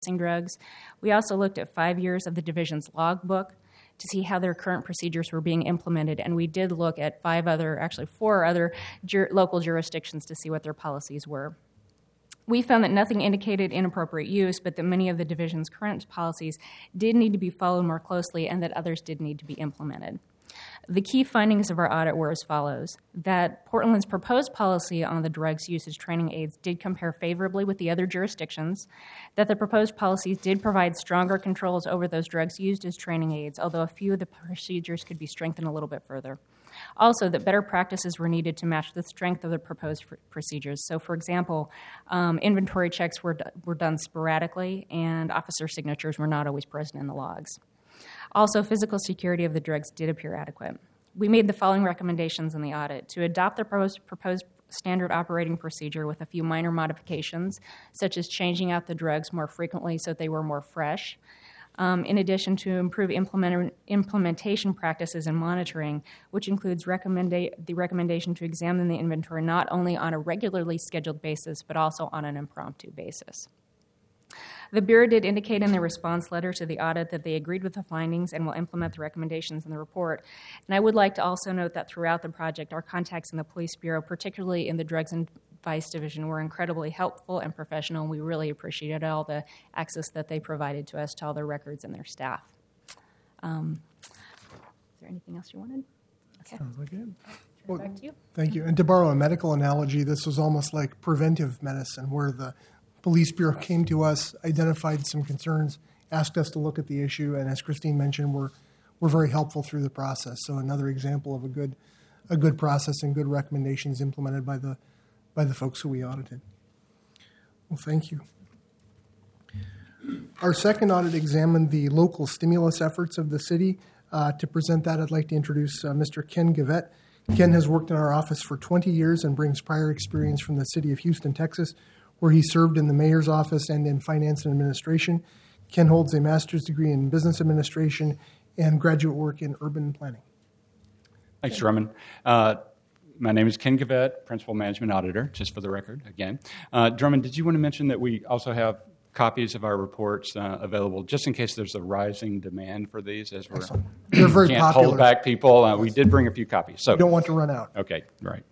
drugs. We also looked at 5 years of the division's logbook to see how their current procedures were being implemented, and we did look at 4 other local jurisdictions to see what their policies were. We found that nothing indicated inappropriate use, but that many of the division's current policies did need to be followed more closely and that others did need to be implemented. The key findings of our audit were as follows: that Portland's proposed policy on the drugs usage training aids did compare favorably with the other jurisdictions, that the proposed policies did provide stronger controls over those drugs used as training aids, although a few of the procedures could be strengthened a little bit further. Also, that better practices were needed to match the strength of the proposed procedures. So, for example, inventory checks were done sporadically, and officer signatures were not always present in the logs. Also, physical security of the drugs did appear adequate. We made the following recommendations in the audit: to adopt the proposed standard operating procedure with a few minor modifications, such as changing out the drugs more frequently so that they were more fresh. In addition, to improve implementation practices and monitoring, which includes the recommendation to examine the inventory not only on a regularly scheduled basis, but also on an impromptu basis. The Bureau did indicate in their response letter to the audit that they agreed with the findings and will implement the recommendations in the report. And I would like to also note that throughout the project, our contacts in the Police Bureau, particularly in the Drugs and Vice Division, were incredibly helpful and professional, and we really appreciated all the access that they provided to us, to all their records and their staff. Is there anything else you wanted? Okay. Sounds like it. Well, back to you. Thank you. And to borrow a medical analogy, this was almost like preventive medicine, where the Police Bureau came to us, identified some concerns, asked us to look at the issue, and as Christine mentioned, were very helpful through the process. So another example of a good process and good recommendations implemented by the folks who we audited. Well, thank you. Our second audit examined the local stimulus efforts of the city. To present that, I'd like to introduce Mr. Ken Gavette. Ken has worked in our office for 20 years and brings prior experience from the city of Houston, Texas, where he served in the mayor's office and in finance and administration. Ken holds a master's degree in business administration and graduate work in urban planning. Thanks, Drummond. My name is Ken Gavette, Principal Management Auditor, just for the record, again. Drummond, did you want to mention that we also have copies of our reports available, just in case there's a rising demand for these, as They're very can't popular. hold back people. We did bring a few copies. So You don't want to run out. Okay, right.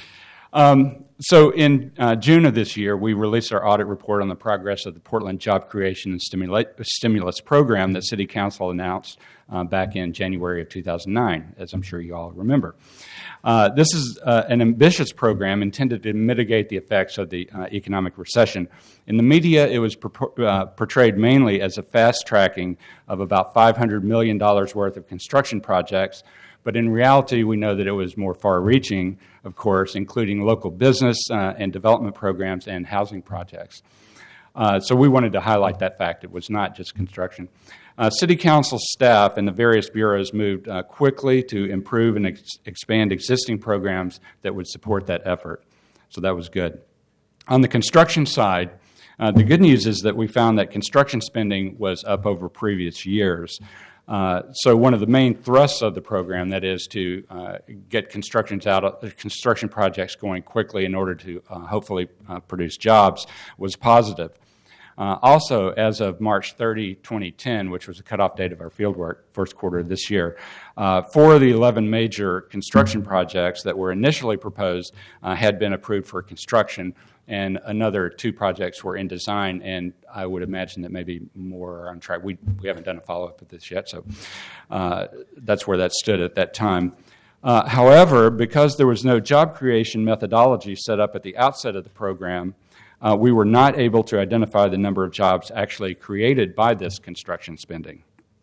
So in June of this year, we released our audit report on the progress of the Portland Job Creation and Stimulus Program that City Council announced back in January of 2009, as I'm sure you all remember. This is an ambitious program intended to mitigate the effects of the economic recession. In the media, it was portrayed mainly as a fast-tracking of about $500 million worth of construction projects, but in reality, we know that it was more far-reaching, of course, including local business and development programs and housing projects. So we wanted to highlight that fact. It was not just construction. City Council staff and the various bureaus moved quickly to improve and expand existing programs that would support that effort. So that was good. On the construction side, the good news is that we found that construction spending was up over previous years. So one of the main thrusts of the program, that is to get construction projects going quickly in order to hopefully produce jobs, was positive. Also, as of March 30, 2010, which was the cutoff date of our fieldwork, first quarter of this year, 4 of the 11 major construction projects that were initially proposed had been approved for construction, and another 2 projects were in design, and I would imagine that maybe more are on track. We haven't done a follow-up with this yet, so that's where that stood at that time. However, because there was no job creation methodology set up at the outset of the program, we were not able to identify the number of jobs actually created by this construction spending.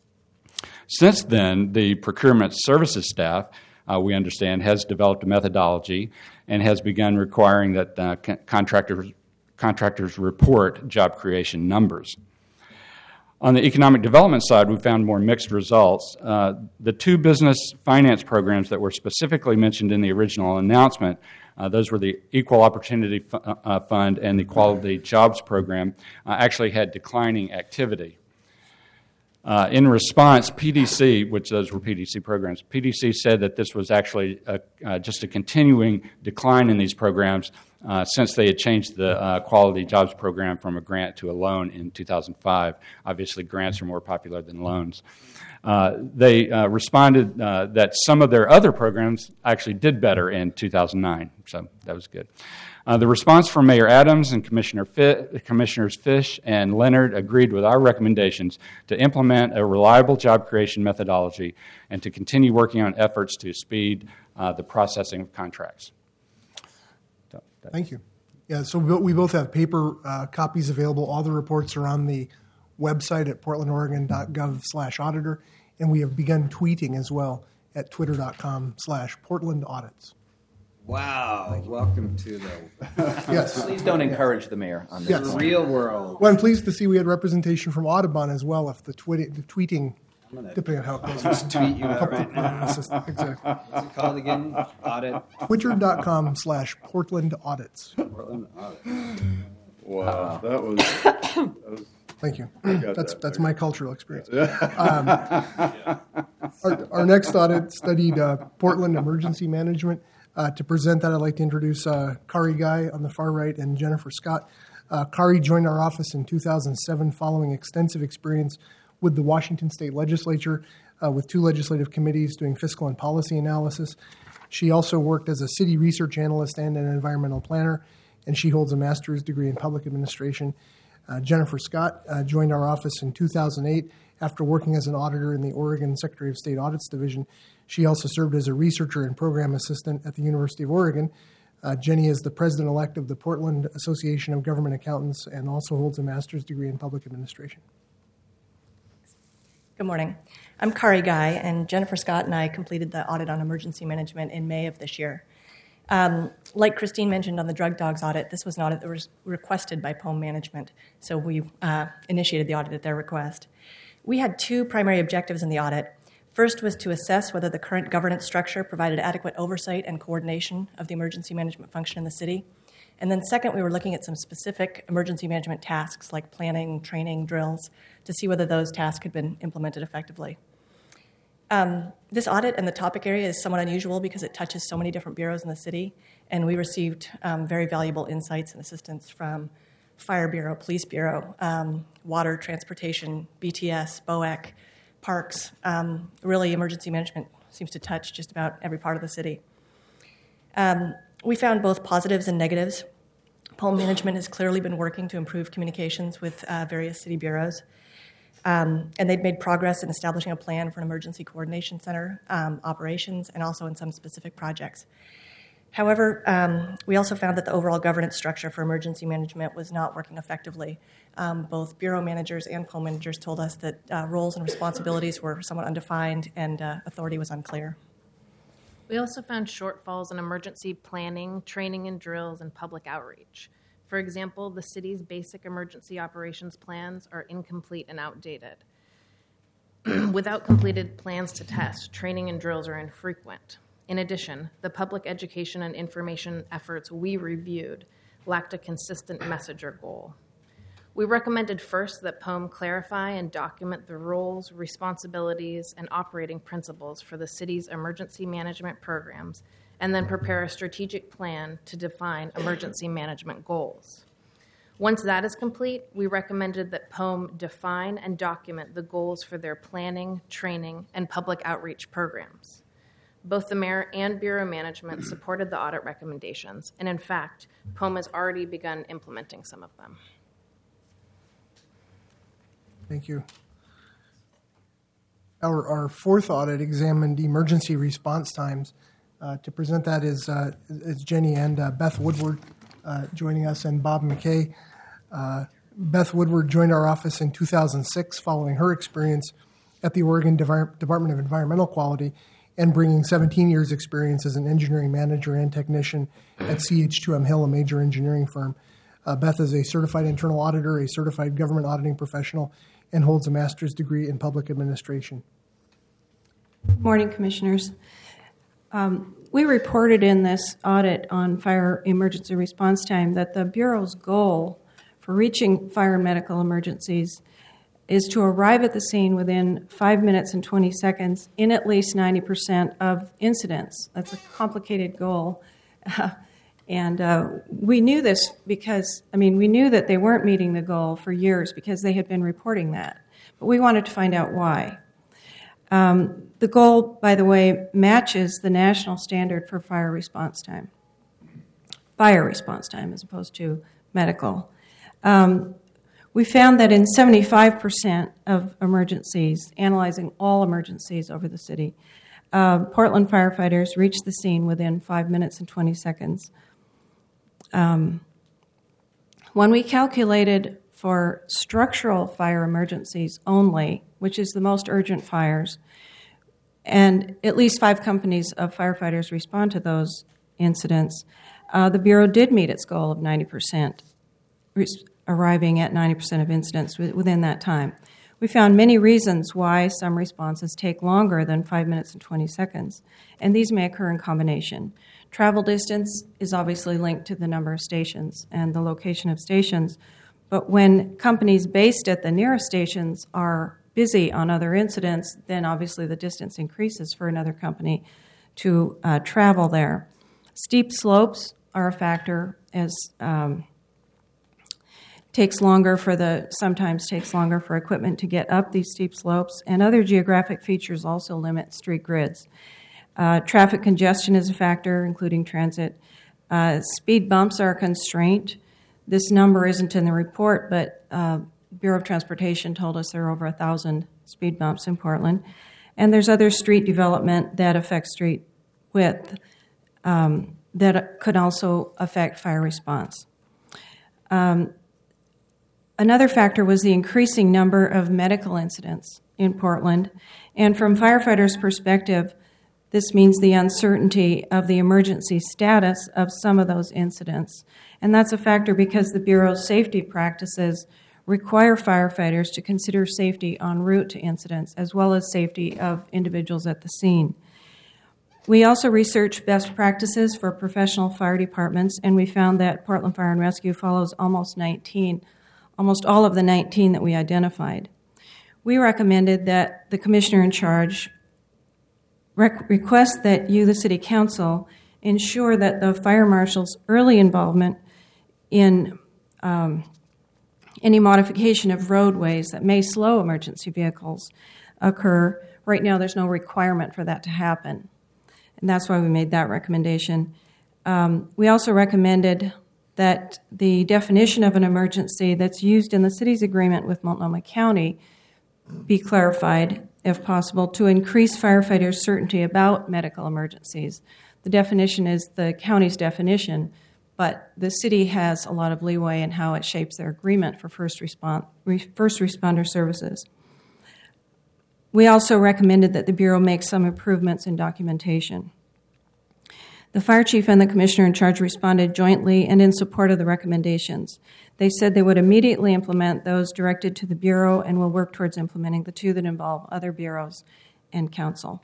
Since then, the procurement services staff, we understand, has developed a methodology and has begun requiring that contractors report job creation numbers. On the economic development side, we found more mixed results. The 2 business finance programs that were specifically mentioned in the original announcement, those were the Equal Opportunity Fund and the Quality Jobs Program, actually had declining activity. In response, PDC, which those were PDC programs, PDC said that this was actually just a continuing decline in these programs since they had changed the Quality Jobs Program from a grant to a loan in 2005. Obviously, grants are more popular than loans. They responded that some of their other programs actually did better in 2009, so that was good. The response from Mayor Adams and Commissioners Fish and Leonard agreed with our recommendations to implement a reliable job creation methodology and to continue working on efforts to speed the processing of contracts. Thank you. Yeah, so we both have paper copies available. All the reports are on the website at portlandoregon.gov/auditor, and we have begun tweeting as well at twitter.com/portlandaudits. Wow. Welcome to the Yes. Please don't encourage the mayor on this. Yes. real world. Well, I'm pleased to see we had representation from Audubon as well, if the tweeting, depending on how it goes. Just tweet you out right now. Exactly. What's it called again? Audit. Twitter.com/portlandaudits. Portland Audit. Wow, that was Thank you. got That's that. my cultural experience. Our next audit studied Portland emergency management. To present that, I'd like to introduce Kari Guy on the far right and Jennifer Scott. Kari joined our office in 2007 following extensive experience with the Washington State Legislature with 2 legislative committees doing fiscal and policy analysis. She also worked as a city research analyst and an environmental planner, and she holds a master's degree in public administration. Jennifer Scott joined our office in 2008 after working as an auditor in the Oregon Secretary of State Audits Division. She also served as a researcher and program assistant at the University of Oregon. Jenny is the president-elect of the Portland Association of Government Accountants and also holds a master's degree in public administration. Good morning. I'm Kari Guy, and Jennifer Scott and I completed the audit on emergency management in May of this year. Like Christine mentioned on the drug dogs audit, this was an audit that was requested by POEM Management, so we initiated the audit at their request. We had 2 primary objectives in the audit. First was to assess whether the current governance structure provided adequate oversight and coordination of the emergency management function in the city. And then second, we were looking at some specific emergency management tasks like planning, training, drills, to see whether those tasks had been implemented effectively. This audit and the topic area is somewhat unusual because it touches so many different bureaus in the city, and we received very valuable insights and assistance from Fire Bureau, Police Bureau, Water, Transportation, BTS, BOEC, Parks. Really, emergency management seems to touch just about every part of the city. We found both positives and negatives. POEM Management has clearly been working to improve communications with various city bureaus. And they've made progress in establishing a plan for an emergency coordination center operations and also in some specific projects. However, we also found that the overall governance structure for emergency management was not working effectively. Both bureau managers and POEM managers told us that roles and responsibilities were somewhat undefined and authority was unclear. We also found shortfalls in emergency planning, training and drills, and public outreach. For example, the city's basic emergency operations plans are incomplete and outdated. Without completed plans to test, training and drills are infrequent. In addition, the public education and information efforts we reviewed lacked a consistent message or goal. We recommended first that POEM clarify and document the roles, responsibilities, and operating principles for the city's emergency management programs, and then prepare a strategic plan to define emergency management goals. Once that is complete, we recommended that POEM define and document the goals for their planning, training, and public outreach programs. Both the mayor and bureau management supported the audit recommendations, and in fact, POEM has already begun implementing some of them. Thank you. Our 4th audit examined emergency response times. To present that is Jenny and Beth Woodward joining us, and Bob McKay. Beth Woodward joined our office in 2006 following her experience at the Oregon Department of Environmental Quality and bringing 17 years' experience as an engineering manager and technician at CH2M Hill, a major engineering firm. Beth is a certified internal auditor, a certified government auditing professional, and holds a master's degree in public administration. Good morning, Commissioners. We reported in this audit on fire emergency response time that the Bureau's goal for reaching fire and medical emergencies is to arrive at the scene within 5 minutes and 20 seconds in at least 90% of incidents. That's a complicated goal. And we knew this because, we knew that they weren't meeting the goal for years because they had been reporting that. But we wanted to find out why. The goal, by the way, matches the national standard for fire response time. Fire response time as opposed to medical. We found that in 75% of emergencies, analyzing all emergencies over the city, Portland firefighters reached the scene within 5 minutes and 20 seconds. When we calculated for structural fire emergencies only, which is the most urgent fires, and at least 5 companies of firefighters respond to those incidents, the Bureau did meet its goal of 90%, arriving at 90% of incidents within that time. We found many reasons why some responses take longer than 5 minutes and 20 seconds, and these may occur in combination. Travel distance is obviously linked to the number of stations and the location of stations, but when companies based at the nearest stations are busy on other incidents, then obviously the distance increases for another company to travel there. Steep slopes are a factor, as sometimes takes longer for equipment to get up these steep slopes, and other geographic features also limit street grids. Traffic congestion is a factor, including transit. Speed bumps are a constraint. This number isn't in the report, but Bureau of Transportation told us there are over 1,000 speed bumps in Portland. And there's other street development that affects street width that could also affect fire response. Another factor was the increasing number of medical incidents in Portland. And from firefighters' perspective, this means the uncertainty of the emergency status of some of those incidents. And that's a factor because the Bureau's safety practices require firefighters to consider safety en route to incidents, as well as safety of individuals at the scene. We also researched best practices for professional fire departments, and we found that Portland Fire and Rescue follows almost all of the 19 that we identified. We recommended that the commissioner in charge request that you, the City Council, ensure that the fire marshal's early involvement in any modification of roadways that may slow emergency vehicles occur. Right now, there's no requirement for that to happen, and that's why we made that recommendation. We also recommended that the definition of an emergency that's used in the city's agreement with Multnomah County be clarified, if possible, to increase firefighters' certainty about medical emergencies. The definition is the county's definition, but the city has a lot of leeway in how it shapes their agreement for first responder services. We also recommended that the Bureau make some improvements in documentation. The fire chief and the commissioner in charge responded jointly and in support of the recommendations. They said they would immediately implement those directed to the Bureau and will work towards implementing the 2 that involve other bureaus and council.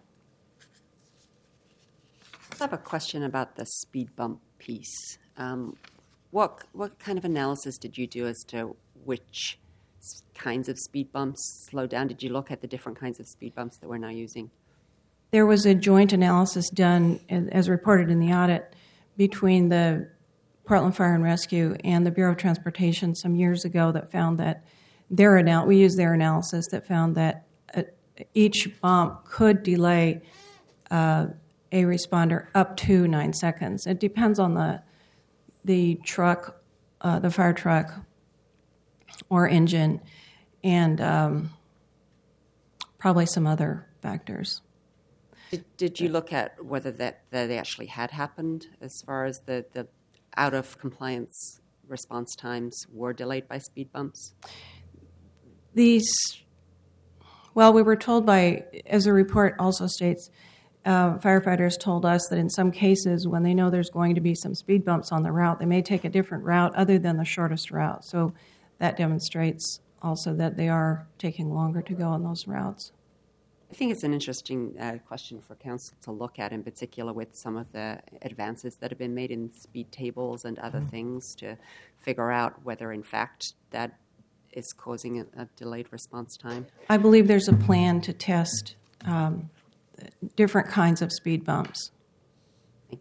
I have a question about the speed bump piece. What kind of analysis did you do as to which kinds of speed bumps slow down? Did you look at the different kinds of speed bumps that we're now using? There was a joint analysis done, as reported in the audit, between the Portland Fire and Rescue and the Bureau of Transportation some years ago that found that we used their analysis that found that each bump could delay a responder up to 9 seconds. It depends on the truck, the fire truck or engine, and probably some other factors. Did you look at whether that they actually had happened as far as the out-of-compliance response times were delayed by speed bumps? We were told as the report also states, firefighters told us that in some cases when they know there's going to be some speed bumps on the route, they may take a different route other than the shortest route. So that demonstrates also that they are taking longer to go on those routes. I think it's an interesting question for council to look at, in particular with some of the advances that have been made in speed tables and other things to figure out whether, in fact, that is causing a delayed response time. I believe there's a plan to test different kinds of speed bumps. Thank you.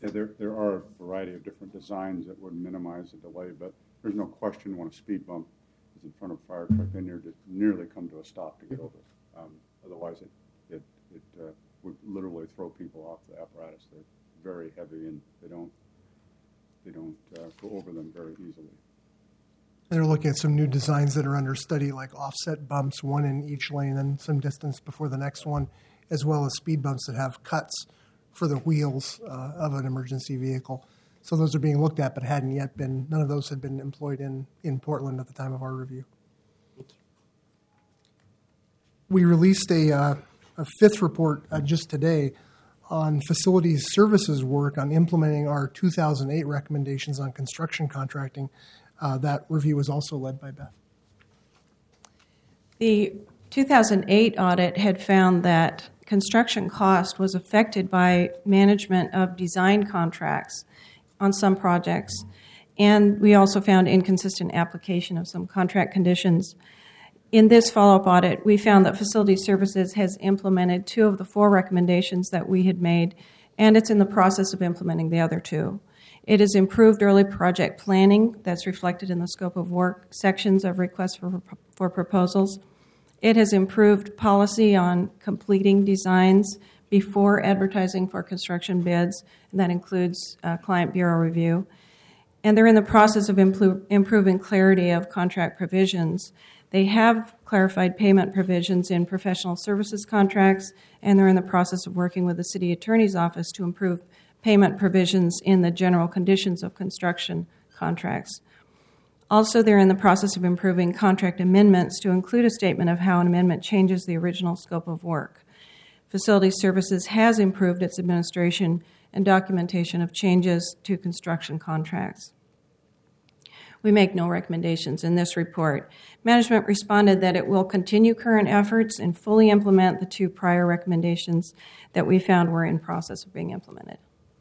Yeah, there are a variety of different designs that would minimize the delay, but there's no question when a speed bump is in front of a fire truck, they nearly come to a stop to get over it. Otherwise, it would literally throw people off the apparatus. They're very heavy and they don't go over them very easily. They're looking at some new designs that are under study, like offset bumps, one in each lane and some distance before the next one, as well as speed bumps that have cuts for the wheels of an emergency vehicle. So those are being looked at, but none of those had been employed in Portland at the time of our review. We released a fifth report just today on facilities services work on implementing our 2008 recommendations on construction contracting. That review was also led by Beth. The 2008 audit had found that construction cost was affected by management of design contracts on some projects, and we also found inconsistent application of some contract conditions. In this follow-up audit, we found that Facility Services has implemented 2 of the 4 recommendations that we had made, and it's in the process of implementing the other 2. It has improved early project planning that's reflected in the scope of work sections of requests for proposals. It has improved policy on completing designs before advertising for construction bids, and that includes client bureau review. And they're in the process of improving clarity of contract provisions. They have clarified payment provisions in professional services contracts, and they're in the process of working with the city attorney's office to improve payment provisions in the general conditions of construction contracts. Also, they're in the process of improving contract amendments to include a statement of how an amendment changes the original scope of work. Facility Services has improved its administration and documentation of changes to construction contracts. We make no recommendations in this report. Management responded that it will continue current efforts and fully implement the 2 prior recommendations that we found were in process of being implemented.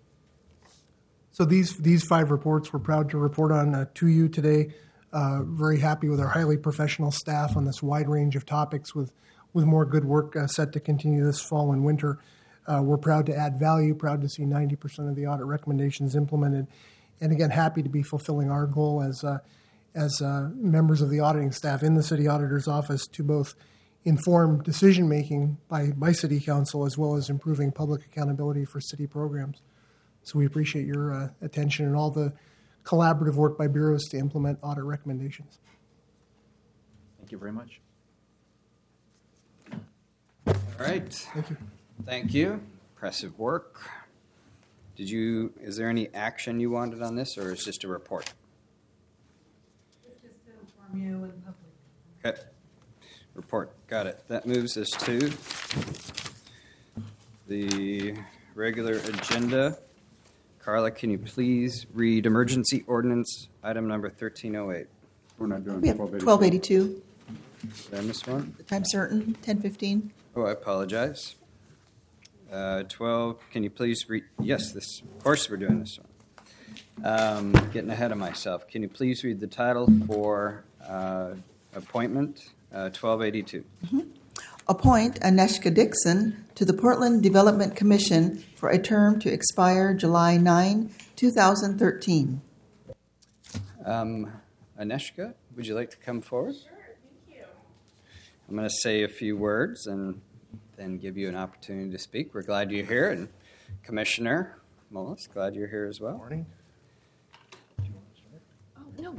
So these 5 reports we're proud to report on to you today. Very happy with our highly professional staff on this wide range of topics with more good work set to continue this fall and winter. We're proud to add value, proud to see 90% of the audit recommendations implemented, and again, happy to be fulfilling our goal as members of the auditing staff in the city auditor's office to both inform decision-making by City Council as well as improving public accountability for city programs. So we appreciate your attention and all the collaborative work by bureaus to implement audit recommendations. Thank you very much. All right. Thank you. Thank you. Impressive work. Is there any action you wanted on this, or is it just a report? Just to inform you and public. Okay. Report. Got it. That moves us to the regular agenda. Carla, can you please read emergency ordinance item number 1308? We're not doing We have 1282. 1282, Did I miss one? time certain, 1015. Oh, I apologize. 12, can you please read? Yes, of course we're doing this one. Getting ahead of myself. Can you please read the title for appointment 1282? Appoint Aneshka Dixon to the Portland Development Commission for a term to expire July 9, 2013. Aneshka, would you like to come forward? Sure, thank you. I'm going to say a few words and then give you an opportunity to speak. We're glad you're here, and Commissioner Mullis, glad you're here as well. Morning. Oh, no.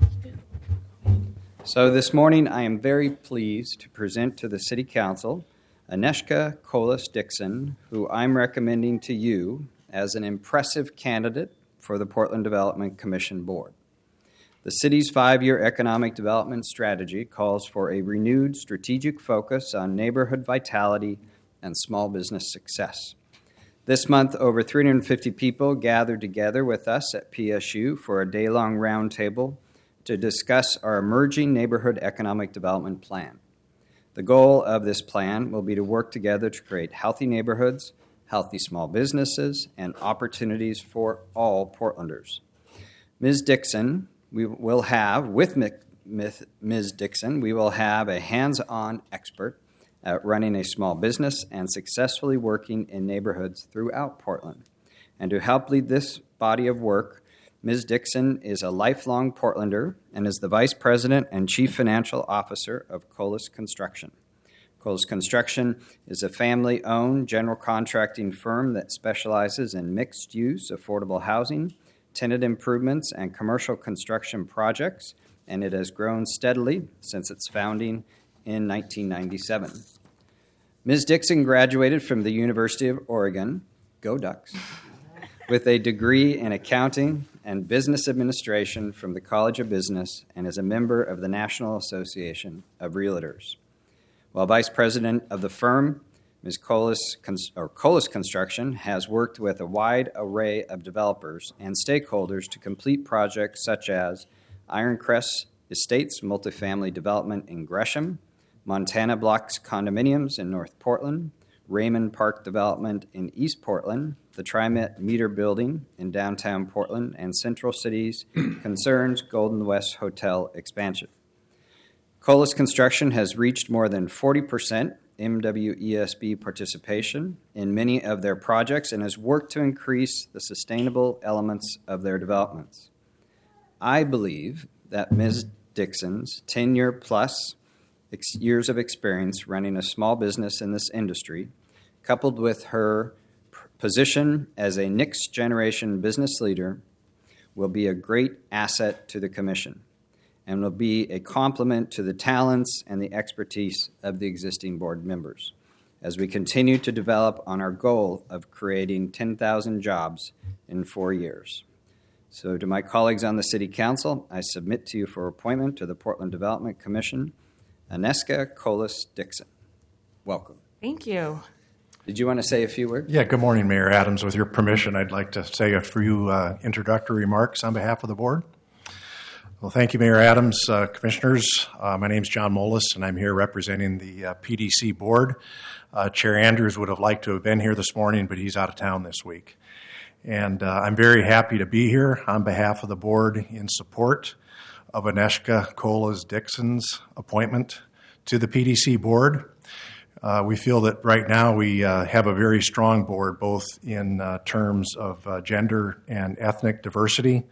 So this morning, I am very pleased to present to the City Council Aneshka Colas Dixon, who I'm recommending to you as an impressive candidate for the Portland Development Commission Board. The city's 5-year economic development strategy calls for a renewed strategic focus on neighborhood vitality and small business success. This month, over 350 people gathered together with us at PSU for a day-long roundtable to discuss our emerging neighborhood economic development plan. The goal of this plan will be to work together to create healthy neighborhoods, healthy small businesses, and opportunities for all Portlanders. Ms. Dixon, with Ms. Dixon, we will have a hands-on expert at running a small business and successfully working in neighborhoods throughout Portland. and to help lead this body of work, Ms. Dixon is a lifelong Portlander and is the Vice President and Chief Financial Officer of Colas Construction. Colas Construction is a family-owned general contracting firm that specializes in mixed-use affordable housing, tenant improvements, and commercial construction projects, and it has grown steadily since its founding in 1997. Ms. Dixon graduated from the University of Oregon, go Ducks, with a degree in accounting and business administration from the College of Business and is a member of the National Association of Realtors. While vice president of the firm, Ms. Colas Construction has worked with a wide array of developers and stakeholders to complete projects such as Ironcrest Estates multifamily development in Gresham, Montana Blocks condominiums in North Portland, Raymond Park development in East Portland, the TriMet Meter building in downtown Portland, and Central Cities Concerns Golden West Hotel expansion. Colas Construction has reached more than 40% MWESB participation in many of their projects and has worked to increase the sustainable elements of their developments. I believe that Ms. Dixon's 10-year-plus years of experience running a small business in this industry, coupled with her position as a next-generation business leader, will be a great asset to the Commission and will be a complement to the talents and the expertise of the existing board members as we continue to develop on our goal of creating 10,000 jobs in 4 years. So to my colleagues on the City Council, I submit to you for appointment to the Portland Development Commission, Aneska Colas Dixon. Welcome. Thank you. Did you want to say a few words? Yeah, good morning, Mayor Adams. With your permission, I'd like to say a few introductory remarks on behalf of the board. Well, thank you, Mayor Adams, commissioners. My name is John Molis, and I'm here representing the PDC board. Chair Andrews would have liked to have been here this morning, but he's out of town this week. And I'm very happy to be here on behalf of the board in support of Aneska Colas Dixon's appointment to the PDC board. We feel that right now we have a very strong board, both in terms of gender and ethnic diversity,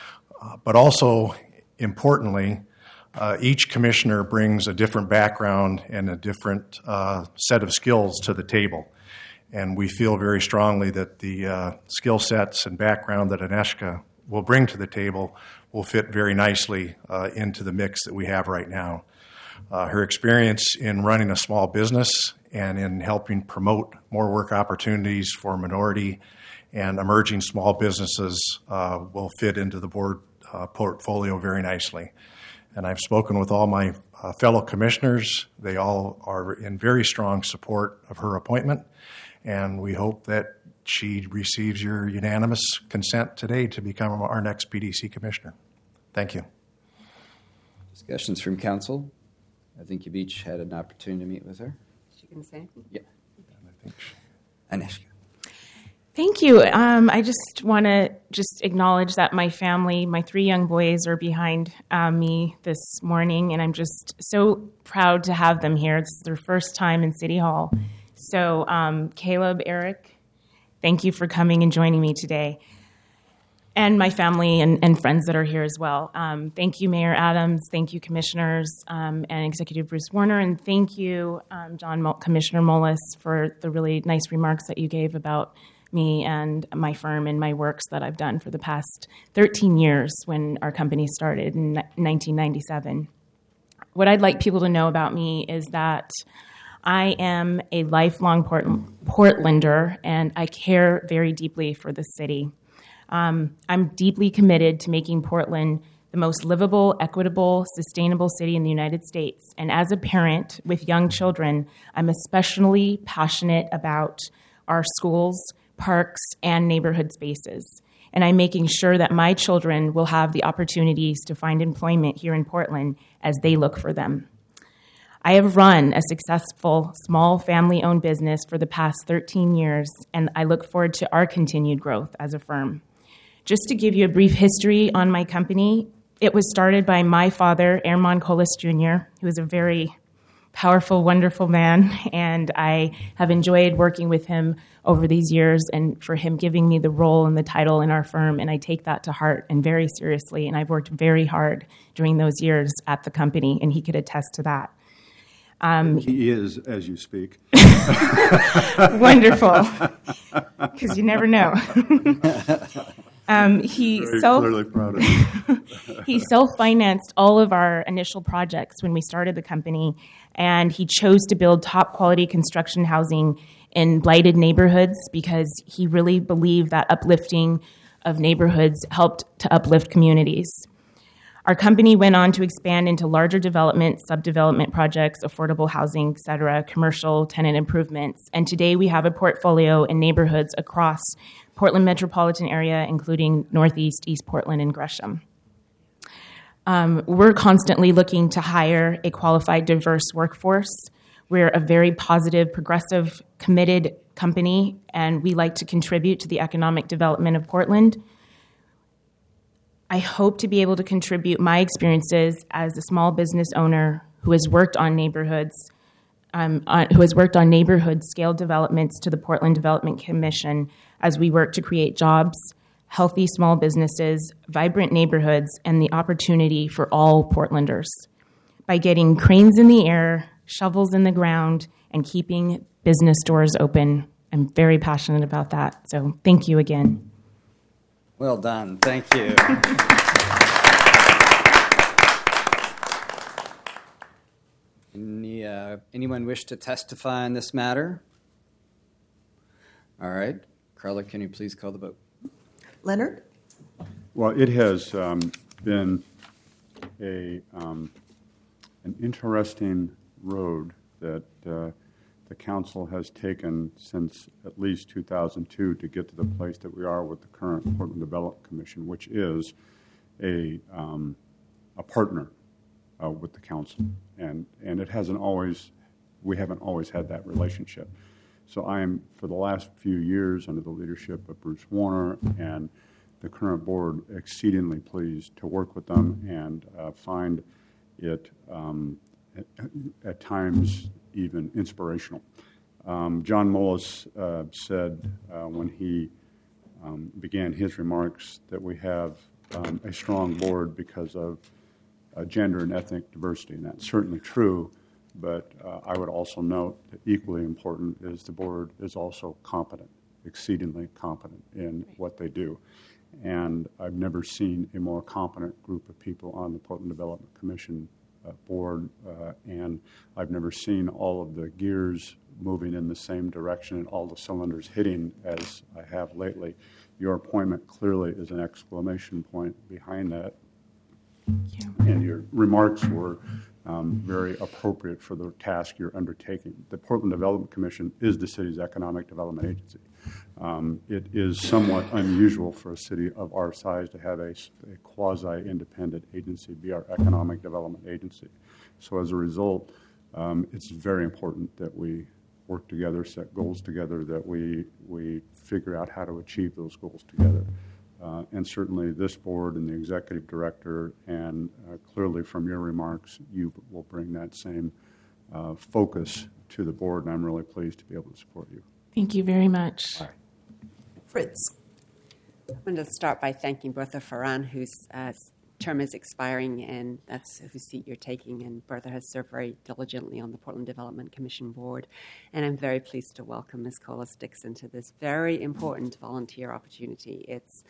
but also importantly, each commissioner brings a different background and a different set of skills to the table. And we feel very strongly that the skill sets and background that Aneska will bring to the table will fit very nicely into the mix that we have right now. Her experience in running a small business and in helping promote more work opportunities for minority and emerging small businesses will fit into the board portfolio very nicely. And I've spoken with all my fellow commissioners. They all are in very strong support of her appointment, and we hope that she receives your unanimous consent today to become our next PDC commissioner. Thank you. Discussions from council. I think you've each had an opportunity to meet with her. She can say anything? Yeah. Aneska. Thank you. I just want to acknowledge that my family, my 3 young boys, are behind me this morning, and I'm just so proud to have them here. This is their first time in City Hall. So, Caleb, Eric, thank you for coming and joining me today. And my family and friends that are here as well. Thank you, Mayor Adams. Thank you, commissioners, and Executive Bruce Warner. And thank you, Commissioner Molis, for the really nice remarks that you gave about me and my firm and my works that I've done for the past 13 years when our company started in 1997. What I'd like people to know about me is that I am a lifelong Portlander, and I care very deeply for the city. I'm deeply committed to making Portland the most livable, equitable, sustainable city in the United States. And as a parent with young children, I'm especially passionate about our schools, parks, and neighborhood spaces. And I'm making sure that my children will have the opportunities to find employment here in Portland as they look for them. I have run a successful small family-owned business for the past 13 years, and I look forward to our continued growth as a firm. Just to give you a brief history on my company, it was started by my father, Herman Colas Jr., who is a very powerful, wonderful man, and I have enjoyed working with him over these years and for him giving me the role and the title in our firm, and I take that to heart and very seriously, and I've worked very hard during those years at the company, and he could attest to that. He is, as you speak. Wonderful, because you never know. Clearly proud of him. He self-financed all of our initial projects when we started the company, and he chose to build top-quality construction housing in blighted neighborhoods because he really believed that uplifting of neighborhoods helped to uplift communities. Our company went on to expand into larger development, sub-development projects, affordable housing, et cetera, commercial tenant improvements. And today we have a portfolio in neighborhoods across Portland metropolitan area, including Northeast, East Portland, and Gresham. We're constantly looking to hire a qualified, diverse workforce. We're a very positive, progressive, committed company, and we like to contribute to the economic development of Portland. I hope to be able to contribute my experiences as a small business owner who has worked on neighborhoods, scale developments to the Portland Development Commission as we work to create jobs, healthy small businesses, vibrant neighborhoods, and the opportunity for all Portlanders by getting cranes in the air, shovels in the ground, and keeping business doors open. I'm very passionate about that. So thank you again. Well done. Thank you. Anyone wish to testify on this matter? All right. Carla, can you please call the vote? Leonard? Well, it has been an interesting road that the council has taken since at least 2002 to get to the place that we are with the current Portland Development Commission, which is a partner with the council, and it hasn't always. We haven't always had that relationship. So I am, for the last few years, under the leadership of Bruce Warner and the current board, exceedingly pleased to work with them and find it at times even inspirational. John Mullis said when he began his remarks that we have a strong board because of gender and ethnic diversity, and that's certainly true, but I would also note that equally important is the board is also competent, exceedingly competent in what they do. And I've never seen a more competent group of people on the Portland Development Commission board, and I've never seen all of the gears moving in the same direction and all the cylinders hitting as I have lately. Your appointment clearly is an exclamation point behind that. Thank you. And your remarks were very appropriate for the task you're undertaking. The Portland Development Commission is the city's economic development agency. It is somewhat unusual for a city of our size to have a quasi-independent agency be our economic development agency. So as a result, it's very important that we work together, set goals together, that we figure out how to achieve those goals together. And certainly this board and the executive director, and clearly from your remarks, you will bring that same focus to the board, and I'm really pleased to be able to support you. Thank you very much. All right. Fritz? I'm going to start by thanking Bertha Ferran, whose term is expiring, and that's whose seat you're taking. And Bertha has served very diligently on the Portland Development Commission board. And I'm very pleased to welcome Ms. Colas-Dixon to this very important volunteer opportunity. It's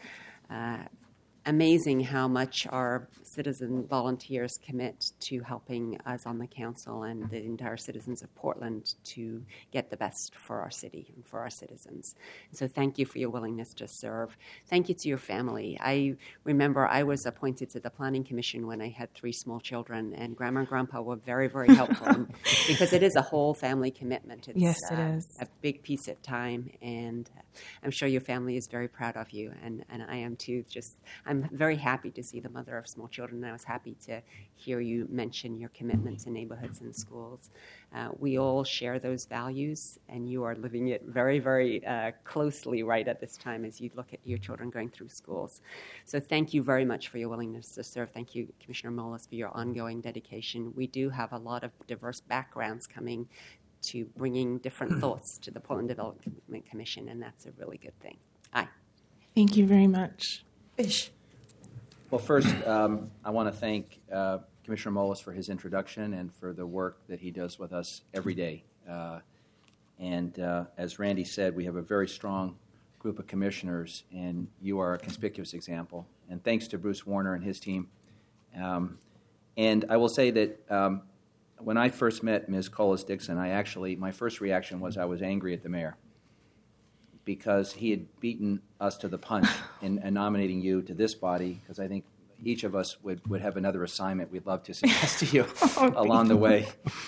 amazing how much our citizen volunteers commit to helping us on the council and the entire citizens of Portland to get the best for our city and for our citizens. And so thank you for your willingness to serve. Thank you to your family. I remember I was appointed to the Planning Commission when I had 3 small children, and Grandma and Grandpa were very, very helpful because it is a whole family commitment. It's, yes, it is. A big piece of time, and I'm sure your family is very proud of you, and I am too. I'm very happy to see the mother of small children, and I was happy to hear you mention your commitment to neighborhoods and schools. We all share those values, and you are living it very, very closely right at this time as you look at your children going through schools. So thank you very much for your willingness to serve. Thank you, Commissioner Moelis, for your ongoing dedication. We do have a lot of diverse backgrounds coming to bringing different thoughts to the Portland Development Commission, and that's a really good thing. Aye. Thank you very much. Fish. Well, first, I want to thank Commissioner Moelis for his introduction and for the work that he does with us every day. And as Randy said, we have a very strong group of commissioners, and you are a conspicuous example. And thanks to Bruce Warner and his team. And I will say that when I first met Ms. Colas-Dixon, my first reaction was I was angry at the mayor because he had beaten us to the punch in nominating you to this body, because I think each of us would have another assignment we'd love to suggest to you along the way.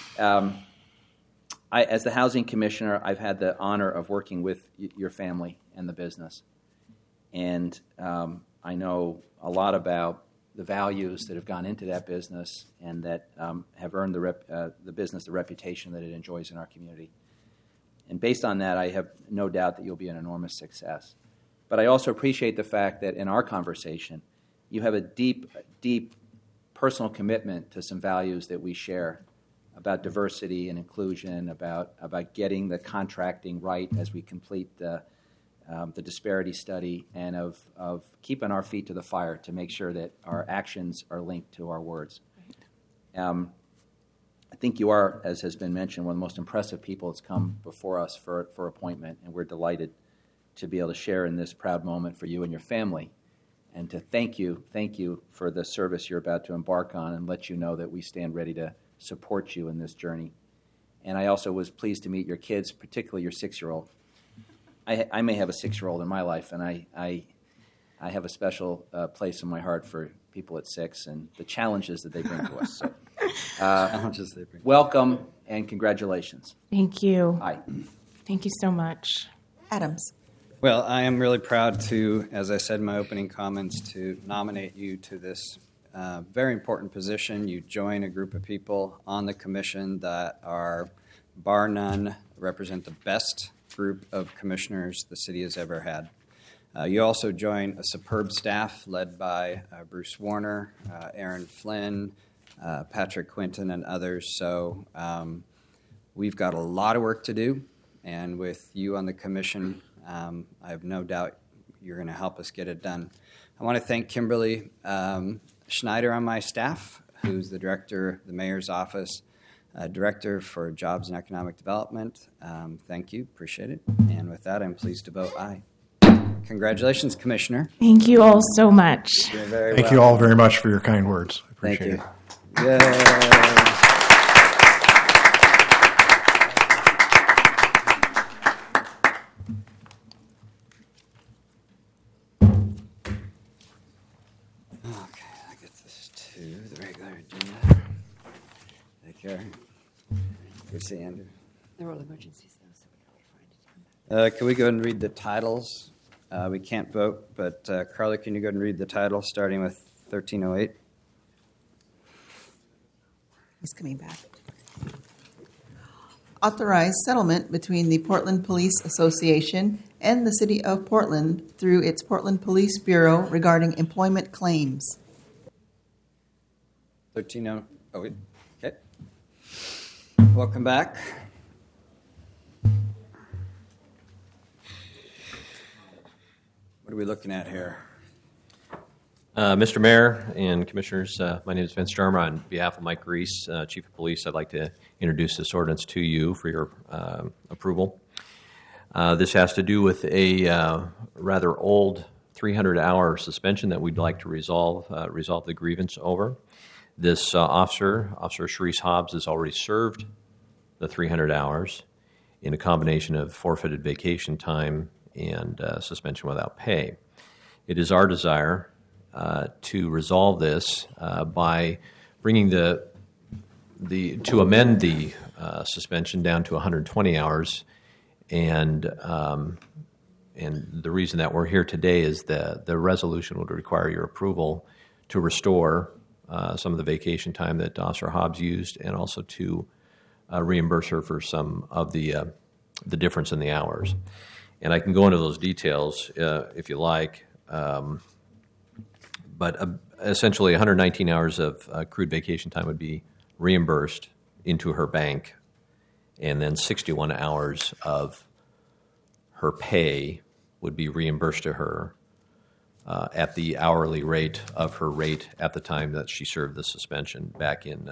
As the housing commissioner, I've had the honor of working with your family and the business. And I know a lot about the values that have gone into that business and that have earned the business the reputation that it enjoys in our community. And based on that, I have no doubt that you'll be an enormous success. But I also appreciate the fact that in our conversation, you have a deep, deep personal commitment to some values that we share about diversity and inclusion, about getting the contracting right as we complete the disparity study, and of keeping our feet to the fire to make sure that our actions are linked to our words. I think you are, as has been mentioned, one of the most impressive people that's come before us for appointment, and we're delighted to be able to share in this proud moment for you and your family, and to thank you for the service you're about to embark on, and let you know that we stand ready to support you in this journey. And I also was pleased to meet your kids, particularly your 6-year-old. I may have a 6-year-old in my life, and I have a special place in my heart for people at 6 and the challenges that they bring to us. So, welcome and congratulations. Thank you. Hi. Thank you so much. Adams. Well, I am really proud to, as I said in my opening comments, to nominate you to this very important position. You join a group of people on the commission that are, bar none, represent the best group of commissioners the city has ever had. You also join a superb staff led by Bruce Warner, Aaron Flynn, Patrick Quinton, and others. So we've got a lot of work to do, and with you on the commission, I have no doubt you're going to help us get it done. I want to thank Kimberly Schneider on my staff, who's the director of the mayor's office, director for jobs and economic development. Thank you. Appreciate it. And with that, I'm pleased to vote aye. Congratulations, Commissioner. Thank you all so much. Thank you all very much for your kind words. I appreciate it. Yay. See, Andrew. They're all emergencies, though, so we gotta find it. Can we go ahead and read the titles? We can't vote, but Carly, can you go ahead and read the title, starting with 1308? He's coming back. Authorized settlement between the Portland Police Association and the City of Portland through its Portland Police Bureau regarding employment claims. 1308. Okay. Welcome back. What are we looking at here? Mr. Mayor and Commissioners, my name is Vince Jarmer. On behalf of Mike Reese, Chief of Police, I'd like to introduce this ordinance to you for your approval. This has to do with a rather old 300-hour suspension that we'd like to resolve the grievance over. This Officer Sharice Hobbs, has already served the 300 hours in a combination of forfeited vacation time and suspension without pay. It is our desire to resolve this by bringing to amend the suspension down to 120 hours and the reason that we're here today is the resolution would require your approval to restore some of the vacation time that Officer Hobbs used, and also to reimburse her for some of the difference in the hours. And I can go into those details if you like, but essentially 119 hours of accrued vacation time would be reimbursed into her bank, and then 61 hours of her pay would be reimbursed to her at the hourly rate of her rate at the time that she served the suspension back in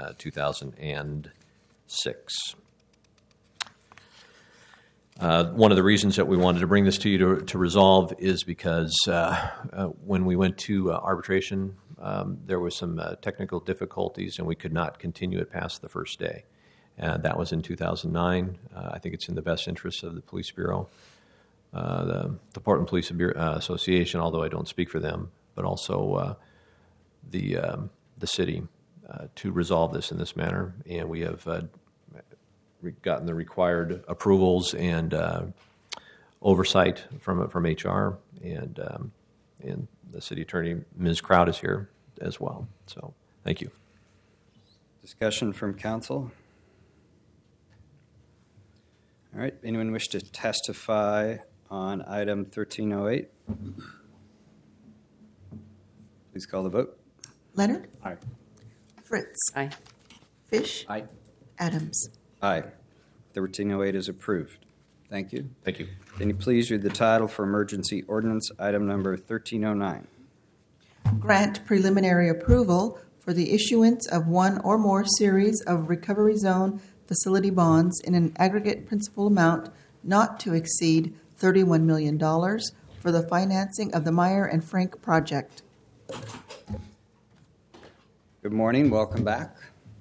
2006. One of the reasons that we wanted to bring this to you to resolve is because when we went to arbitration, there was some technical difficulties, and we could not continue it past the first day. That was in 2009. I think it's in the best interest of the Police Bureau, the Portland Police Association, although I don't speak for them, but also the city, to resolve this in this manner. And we have gotten the required approvals and oversight from HR, and the city attorney, Ms. Crowd, is here as well. So thank you. Discussion from council. All right, anyone wish to testify on item 1308? Please call the vote. Leonard? Aye. Fritz? Aye. Fish? Aye. Adams? Aye. 1308 is approved. Thank you. Thank you. Can you please read the title for emergency ordinance item number 1309? Grant preliminary approval for the issuance of one or more series of recovery zone facility bonds in an aggregate principal amount not to exceed $31 million for the financing of the Meyer and Frank project. Good morning. Welcome back.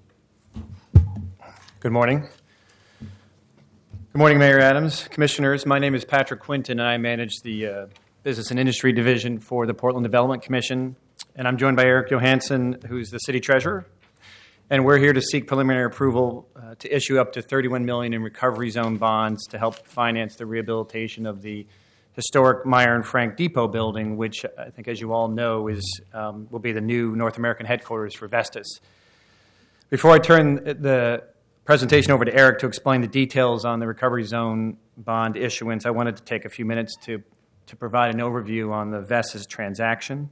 Good morning. Good morning, Mayor Adams, Commissioners. My name is Patrick Quinton, and I manage the Business and Industry Division for the Portland Development Commission. And I'm joined by Eric Johansson, who's the City Treasurer. And we're here to seek preliminary approval to issue up to $31 million in recovery zone bonds to help finance the rehabilitation of the historic Meyer and Frank Depot building, which I think, as you all know, will be the new North American headquarters for Vestas. Before I turn the presentation over to Eric to explain the details on the recovery zone bond issuance, I wanted to take a few minutes to provide an overview on the Vestas transaction.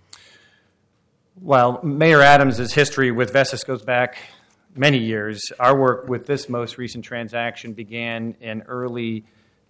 While Mayor Adams' history with Vestas goes back many years, our work with this most recent transaction began in early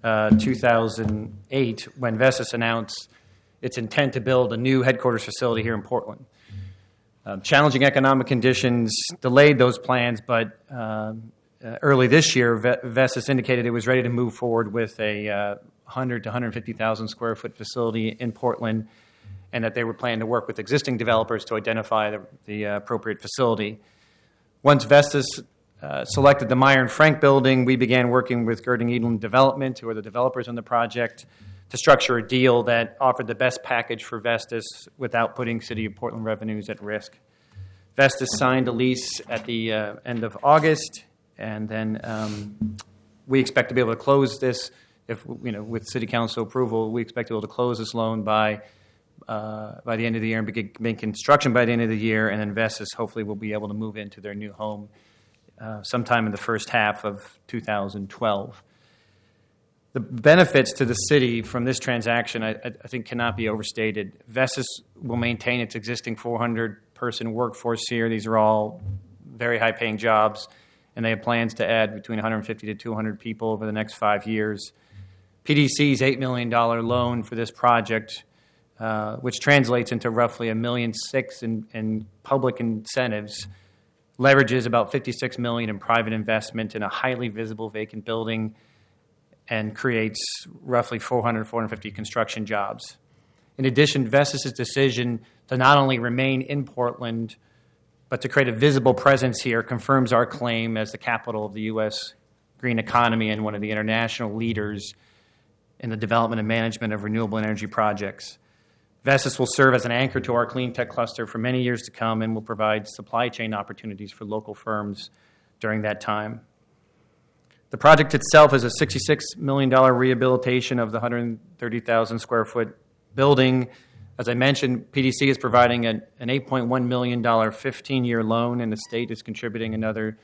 2008 when Vestas announced its intent to build a new headquarters facility here in Portland. Challenging economic conditions delayed those plans, but early this year, Vestas indicated it was ready to move forward with a 100 to 150,000 square foot facility in Portland, and that they were planning to work with existing developers to identify the appropriate facility. Once Vestas selected the Meyer and Frank building, we began working with Girding Edelman Development, who are the developers on the project, to structure a deal that offered the best package for Vestas without putting City of Portland revenues at risk. Vestas signed a lease at the end of August, and then we expect to be able to close this, with City Council approval, we expect to be able to close this loan by the end of the year and begin construction by the end of the year, and then Vestas hopefully will be able to move into their new home sometime in the first half of 2012. The benefits to the city from this transaction, I think, cannot be overstated. Vestas will maintain its existing 400-person workforce here. These are all very high-paying jobs, and they have plans to add between 150 to 200 people over the next 5 years. PDC's $8 million loan for this project, which translates into roughly $1.6 million in public incentives, leverages about $56 million in private investment in a highly visible vacant building, and creates roughly 450 construction jobs. In addition, Vestas' decision to not only remain in Portland, but to create a visible presence here confirms our claim as the capital of the U.S. green economy and one of the international leaders in the development and management of renewable energy projects. Vestas will serve as an anchor to our clean tech cluster for many years to come and will provide supply chain opportunities for local firms during that time. The project itself is a $66 million rehabilitation of the 130,000 square foot building. As I mentioned, PDC is providing an $8.1 million 15-year loan, and the state is contributing another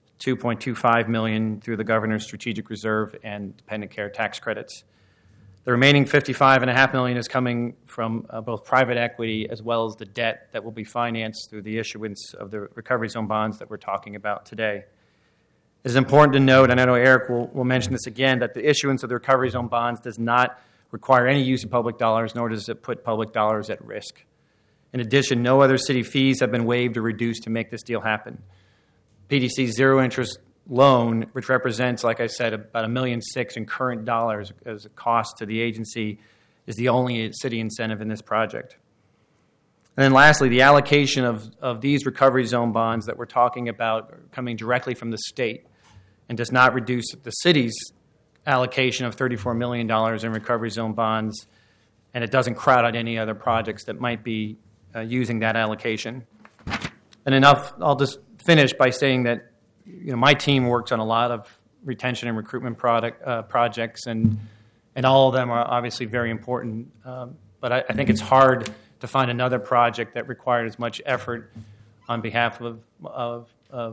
$2.25 million through the governor's strategic reserve and dependent care tax credits. The remaining $55.5 million is coming from both private equity as well as the debt that will be financed through the issuance of the recovery zone bonds that we're talking about today. It is important to note, and I know Eric will mention this again, that the issuance of the recovery zone bonds does not require any use of public dollars, nor does it put public dollars at risk. In addition, no other city fees have been waived or reduced to make this deal happen. PDC's zero-interest loan, which represents, like I said, about $1.6 million in current dollars as a cost to the agency, is the only city incentive in this project. And then lastly, the allocation of these recovery zone bonds that we're talking about are coming directly from the state and does not reduce the city's allocation of $34 million in recovery zone bonds, and it doesn't crowd out any other projects that might be using that allocation. And enough, I'll just finish by saying that my team works on a lot of retention and recruitment projects, and all of them are obviously very important. But I think it's hard to find another project that required as much effort on behalf of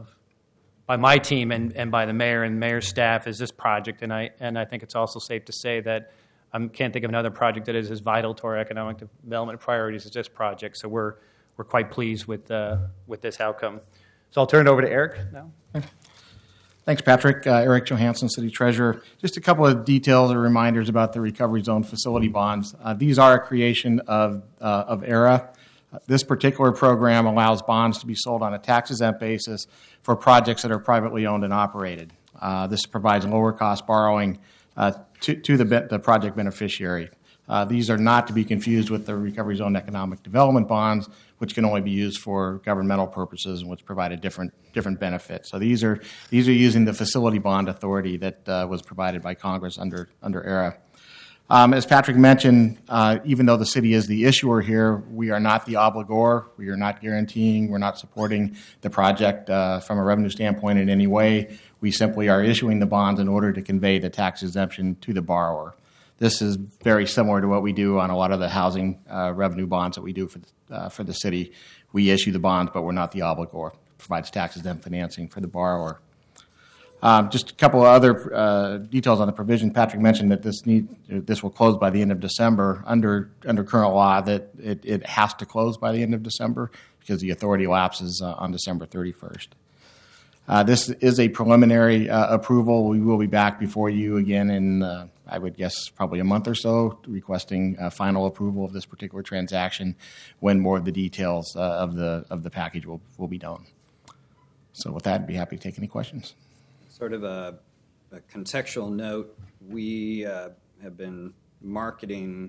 by my team and by the mayor and mayor's staff as this project. And I think it's also safe to say that I can't think of another project that is as vital to our economic development priorities as this project. So we're quite pleased with this outcome. So I'll turn it over to Eric now. Thanks, Patrick. Eric Johansson, City Treasurer. Just a couple of details or reminders about the Recovery Zone facility bonds. These are a creation of ERA. This particular program allows bonds to be sold on a tax-exempt basis for projects that are privately owned and operated. This provides lower-cost borrowing to the project beneficiary. These are not to be confused with the Recovery Zone economic development bonds, which can only be used for governmental purposes and which provide a different benefit. So these are using the facility bond authority that was provided by Congress under ERA. As Patrick mentioned, even though the city is the issuer here, we are not the obligor. We are not guaranteeing. We're not supporting the project from a revenue standpoint in any way. We simply are issuing the bonds in order to convey the tax exemption to the borrower. This is very similar to what we do on a lot of the housing revenue bonds that we do for the city. We issue the bonds, but we're not the obligor. It provides tax-exempt financing for the borrower. Just a couple of other details on the provision. Patrick mentioned that this will close by the end of December. Under current law, that it has to close by the end of December because the authority lapses on December 31st. This is a preliminary approval. We will be back before you again in, I would guess, probably a month or so, requesting final approval of this particular transaction when more of the details of the package will be done. So with that, I'd be happy to take any questions. Sort of a contextual note, we have been marketing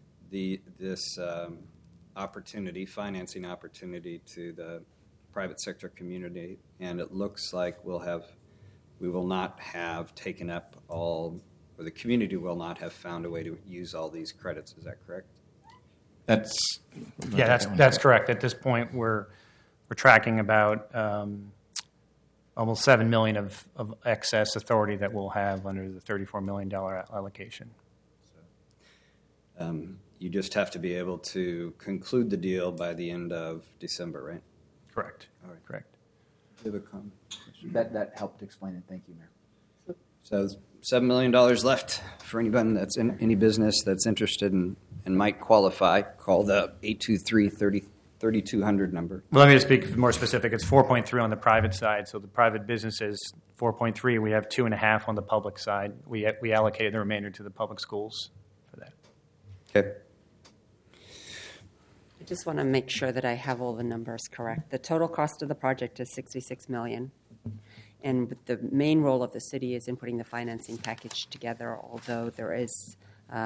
this financing opportunity to the private sector community, and it looks like we will not have taken up all, or the community will not have found a way to use all these credits. Is that correct? That's correct. At this point, we're tracking about almost $7 million of excess authority that we'll have under the $34 million allocation. You just have to be able to conclude the deal by the end of December, right? Correct. All right. Correct. Do you have a comment? That helped explain it. Thank you, Mayor. So $7 million left for anyone that's in any business that's interested and might qualify. Call the 823-3200 number. Well, let me just speak more specific. It's 4.3 on the private side. So the private business is 4.3. We have 2.5 on the public side. We allocated the remainder to the public schools for that. Okay. I just want to make sure that I have all the numbers correct. The total cost of the project is $66 million, and the main role of the city is in putting the financing package together, although there is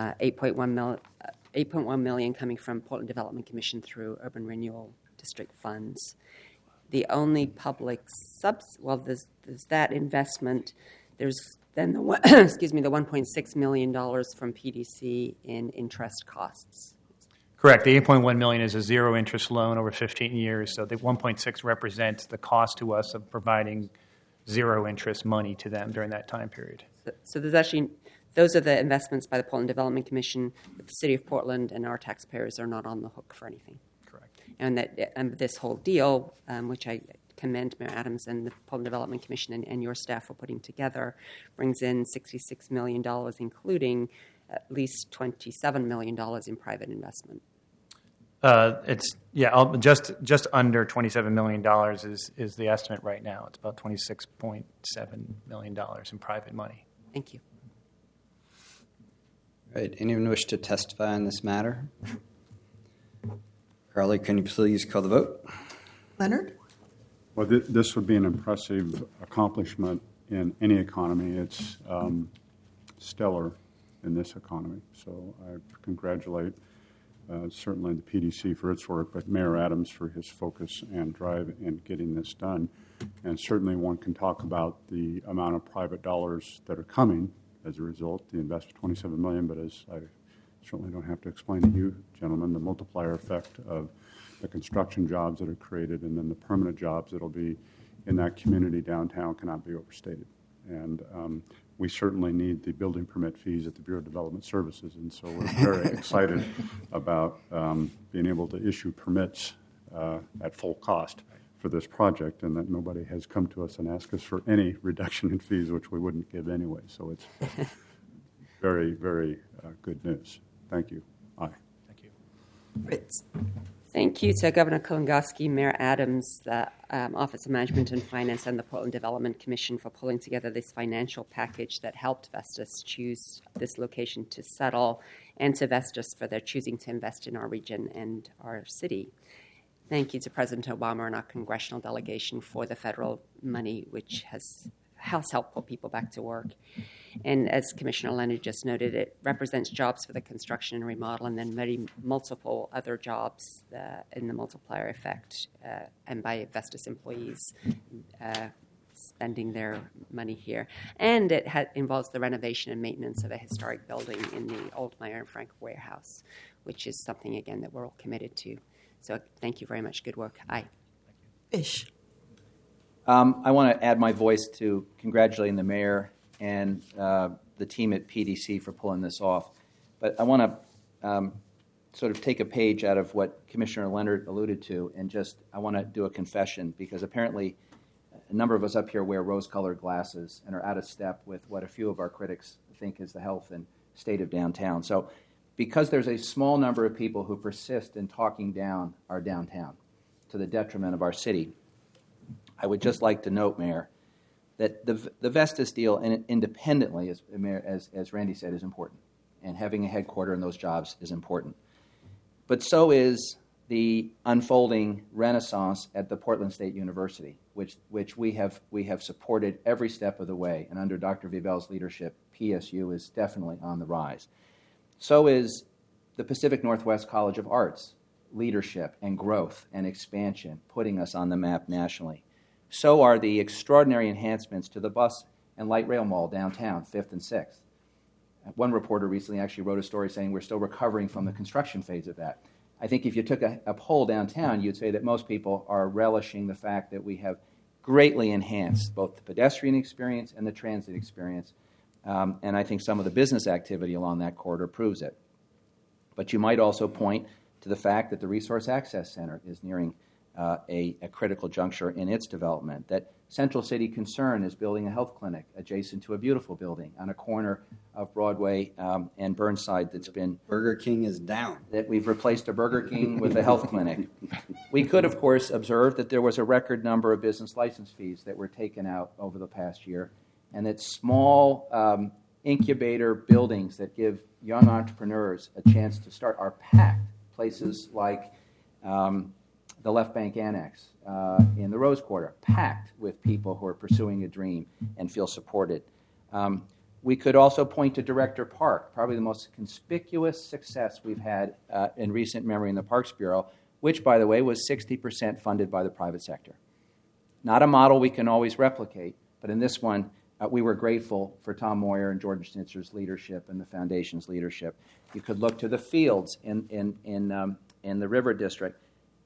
$8.1 million coming from Portland Development Commission through Urban Renewal District funds. The only public there's that investment. There's then the $1.6 million from PDC in interest costs. Correct. The $8.1 million is a zero-interest loan over 15 years, so the $1.6 represents the cost to us of providing zero interest money to them during that time period. So there's actually, those are the investments by the Portland Development Commission. The City of Portland and our taxpayers are not on the hook for anything. Correct. And this whole deal, which I commend Mayor Adams and the Portland Development Commission and your staff for putting together, brings in $66 million, including at least $27 million in private investment. It's just under $27 million is the estimate right now. It's about $26.7 million in private money. Thank you. All right. Anyone wish to testify on this matter? Carly, can you please call the vote? Leonard? Well, this would be an impressive accomplishment in any economy. It's stellar in this economy. So I congratulate certainly the PDC for its work, but Mayor Adams for his focus and drive in getting this done. And certainly one can talk about the amount of private dollars that are coming as a result, the investment $27 million, but as I certainly don't have to explain to you, gentlemen, the multiplier effect of the construction jobs that are created and then the permanent jobs that will be in that community downtown cannot be overstated. And we certainly need the building permit fees at the Bureau of Development Services, and so we're very excited about being able to issue permits at full cost for this project, and that nobody has come to us and asked us for any reduction in fees, which we wouldn't give anyway. So it's very, very good news. Thank you. Aye. Thank you. Fritz? Thank you to Governor Kulongoski, Mayor Adams, the Office of Management and Finance, and the Portland Development Commission for pulling together this financial package that helped Vestas choose this location to settle, and to Vestas for their choosing to invest in our region and our city. Thank you to President Obama and our congressional delegation for the federal money, which has helped put people back to work. And as Commissioner Leonard just noted, it represents jobs for the construction and remodel, and then multiple other jobs in the multiplier effect, and by Vestas employees spending their money here. And it involves the renovation and maintenance of a historic building in the old Meyer and Frank warehouse, which is something, again, that we're all committed to. So thank you very much. Good work. Aye. Fish? I want to add my voice to congratulating the mayor and the team at PDC for pulling this off. But I want to sort of take a page out of what Commissioner Leonard alluded to, and I want to do a confession, because apparently a number of us up here wear rose-colored glasses and are out of step with what a few of our critics think is the health and state of downtown. So because there's a small number of people who persist in talking down our downtown to the detriment of our city, I would just like to note, Mayor, that the Vestas deal independently, as Randy said, is important. And having a headquarter in those jobs is important. But so is the unfolding renaissance at the Portland State University, which we have supported every step of the way. And under Dr. Vivell's leadership, PSU is definitely on the rise. So is the Pacific Northwest College of Arts leadership and growth and expansion, putting us on the map nationally. So are the extraordinary enhancements to the bus and light rail mall downtown, 5th and 6th. One reporter recently actually wrote a story saying we're still recovering from the construction phase of that. I think if you took a poll downtown, you'd say that most people are relishing the fact that we have greatly enhanced both the pedestrian experience and the transit experience. And I think some of the business activity along that corridor proves it. But you might also point to the fact that the Resource Access Center is nearing a critical juncture in its development, that Central City Concern is building a health clinic adjacent to a beautiful building on a corner of Broadway and Burnside that's been... Burger King is down. That we've replaced a Burger King with a health clinic. We could, of course, observe that there was a record number of business license fees that were taken out over the past year, and that small incubator buildings that give young entrepreneurs a chance to start are packed. Places like the Left Bank Annex in the Rose Quarter, packed with people who are pursuing a dream and feel supported. We could also point to Director Park, probably the most conspicuous success we've had in recent memory in the Parks Bureau, which, by the way, was 60% funded by the private sector. Not a model we can always replicate, but in this one, we were grateful for Tom Moyer and Jordan Schnitzer's leadership and the Foundation's leadership. You could look to the fields in the River District.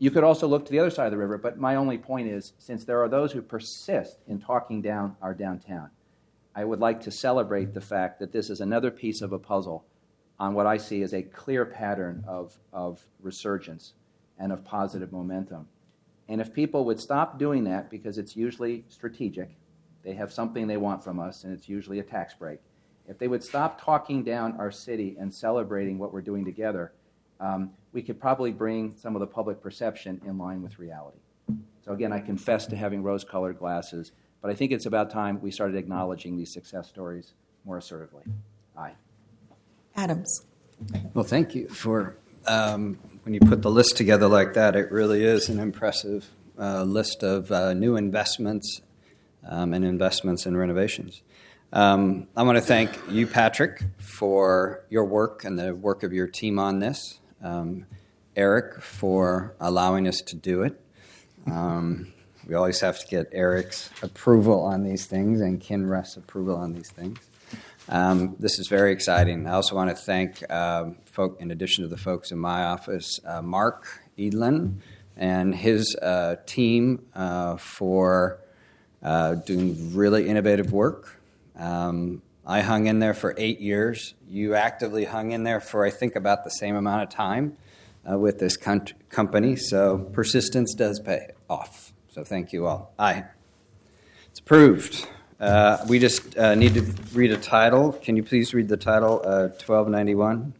You could also look to the other side of the river, but my only point is, since there are those who persist in talking down our downtown, I would like to celebrate the fact that this is another piece of a puzzle on what I see as a clear pattern of resurgence and of positive momentum. And if people would stop doing that, because it's usually strategic, they have something they want from us, and it's usually a tax break. If they would stop talking down our city and celebrating what we're doing together, we could probably bring some of the public perception in line with reality. So again, I confess to having rose-colored glasses, but I think it's about time we started acknowledging these success stories more assertively. Aye. Adams. Well, thank you for, when you put the list together like that, it really is an impressive list of new investments and investments in renovations. I want to thank you, Patrick, for your work and the work of your team on this. Eric, for allowing us to do it. We always have to get Eric's approval on these things and Kinrest's approval on these things. This is very exciting. I also want to thank, in addition to the folks in my office, Mark Edlin and his team for doing really innovative work. I hung in there for 8 years. You actively hung in there for, I think, about the same amount of time with this company. So persistence does pay off. So thank you all. Aye. It's approved. We just need to read a title. Can you please read the title, 1291?